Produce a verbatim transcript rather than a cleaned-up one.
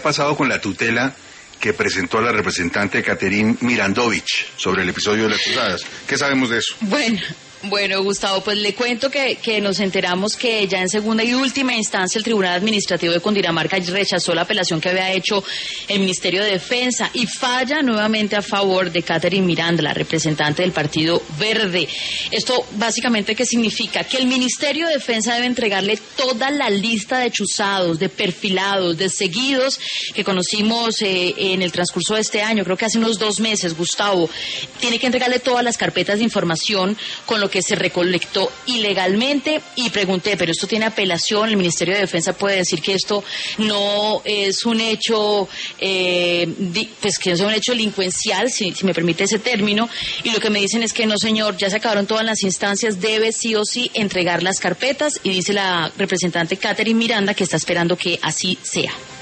pasado con la tutela que presentó la representante Catherine Mirandovich sobre el episodio de las Cruzadas? ¿Qué sabemos de eso? Bueno... Bueno, Gustavo, pues le cuento que, que nos enteramos que ya en segunda y última instancia el Tribunal Administrativo de Cundinamarca rechazó la apelación que había hecho el Ministerio de Defensa y falla nuevamente a favor de Catherine Miranda, la representante del Partido Verde. Esto básicamente, ¿qué significa? Que el Ministerio de Defensa debe entregarle toda la lista de chuzados, de perfilados, de seguidos que conocimos eh, en el transcurso de este año, creo que hace unos dos meses, Gustavo. Tiene que entregarle todas las carpetas de información con lo que se recolectó ilegalmente, y pregunté, pero esto tiene apelación, el Ministerio de Defensa puede decir que esto no es un hecho, eh, pues que no es un hecho delincuencial, si, si me permite ese término, y lo que me dicen es que no, señor, ya se acabaron todas las instancias, debe sí o sí entregar las carpetas, y dice la representante Catherine Miranda que está esperando que así sea.